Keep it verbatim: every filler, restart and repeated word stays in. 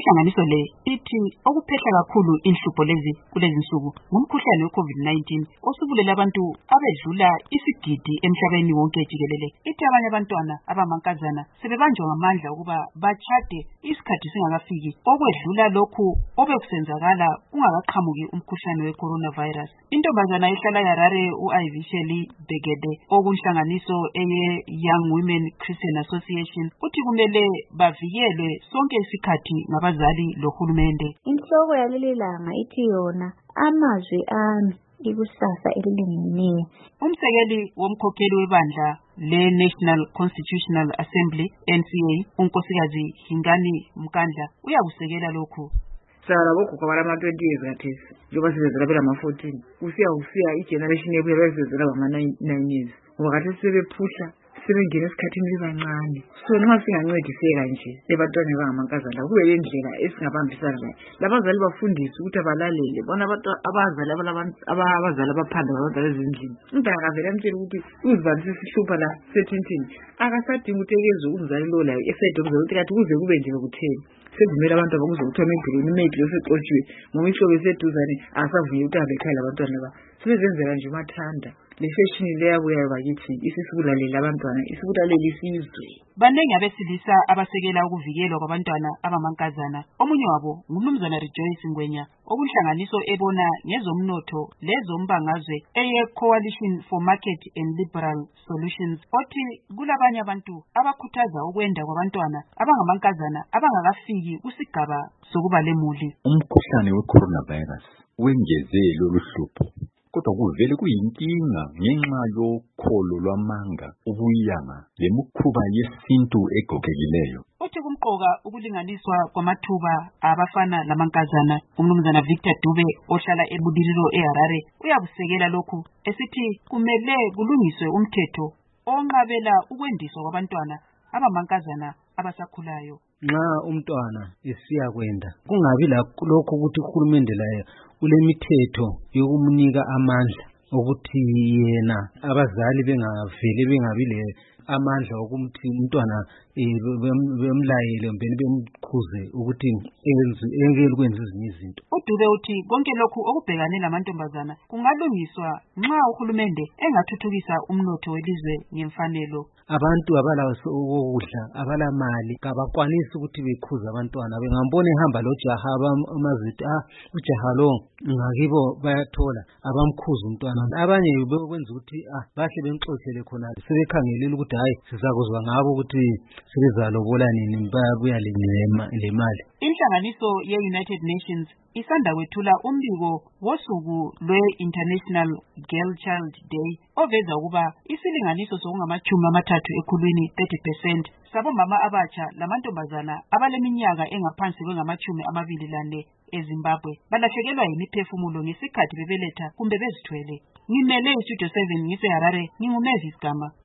Inhlanganiso le ithi okuphehla kakhulu inhlupho lezi kulezi nsuku ngumkhuhlane we-COVID nineteen osubulela abantu abedlula isigidi emhlabeni wonke jikelele. Ithi abanye abantwana abamankazana sebebanjwa ngamandla ukuba bachade isikhathi singakafiki okwedlula lokhu obekusenzakala kungakaqhamuki umkhuhlane we-coronavirus. Intombazana ehlala eHarare u-Ivy Shelley Begede okunhlanganiso eye Young Women Christian Association uthi kumele bavikelwe sonke isikhathi ngabazali lohulumende. Inhloko yaleli langa ithi yona amazwi ami ikusasa elilingeneyo. Umsekeli womkhokheli webandla le-National Constitutional Assembly N C A unkosikazi Hingani Mkandla uyakusekela lokhu. Sala lokho kwabala ama twenty years kathesi njengoba sizezela phela ama fourteen kusiya kusiya igeneration yebuye bezezela ngama nine years ngoba kathesi sebephusha sebengena esikhathini libancane. So nxa singancediseka nje ebantwana abangamankazana kube yindlela esingabambisana nayo labazali bafundiswe ukuthi abalalele bona abantu abazali abazali abaphanda abazali ezindlini umntana akavela amtshela ukuthi uzivandise sihlupha la sethintini akasadinga utekezwe umzali lo layo esedokuze ukuthi kathi kuze kube nje kutheni sezimela abantu abakuze kuthiwa empilweni maybe osexotshiwe ngoba ihlobo eseduzane asavuye ukuthi abekhaya abantwana ba sebezenzela nje umathanda le fashion leyabuya bakithi isisibulalela abantwana isibulalela isizwe. Banengi abesilisa abasekela ukuvikelwa kwabantwana abamankazana. Omunye wabo ngumnumzana Rejoice Ngwenya okunhlanganiso ebona ngezomnotho lezombangazwe eye Coalition for Market and Liberal Solutions othi kulabanye abantu abakhuthaza ukwenda kwabantwana abangamankazana abangakafiki kusigaba sokuba lemuli. Umkhuhlane we-coronavirus wengeze lolu hlupho kodwa kuvele kuyinkinga ngenxa yokholo lwamanga ubuyanga lemikhuba yesintu egogekileyo. Uthi kumqoka ukulinganiswa kwamathuba abafana lamankazana. Umnumzana Victor Dube ohlala eBudililo eHarare uyakusekela lokhu esithi kumele kulungiswe umthetho onqabela ukwendiswa kwabantwana abamankazana abasakhulayo. Nxa umntwana esiya kwenda kungabi lokho ukuthi uhulumende laye ulemithetho yokumnika amandla ukuthi yena abazali bengavele bengabi le amandla okumthi umntwana bemlayele mbeni bemkhuze ukuthi engeke kwenze ezinye izinto. Udube uthi konke lokhu okubhekane lamantombazana kungalungiswa nxa uhulumende engathuthukisa umnotho welizwe ngemfanelo. Abantu abalawo ukudla abalamali kabakwanisi ukuthi bekhuze abantwana bengambona ehamba lojaha amaziti ah ujaha lo ngakibo bayathola abamkhuza umntwana abanye bekwenza ukuthi ah bahle benxoxele khona sebekhangelela ukuthi hayi sizakuzwa ngabo ukuthi sebezalobola nini bayabuya le mali. Inhlanganiso ye-United Nations isanda kwethula umbiko wosuku lwe-International Girl Child Day oveza ukuba isilinganiso sokungamachumi amathathu ekhulwini thirty percent sabomama abatsha lamantombazana abaleminyaka engaphansi kwengamachumi amabili lane eZimbabwe balahlekelwa yimiphefumulo ngesikhathi bebeletha kumbe bezithwele. Ngimele iStudio seven ngise Harare, nginguMavis Gama.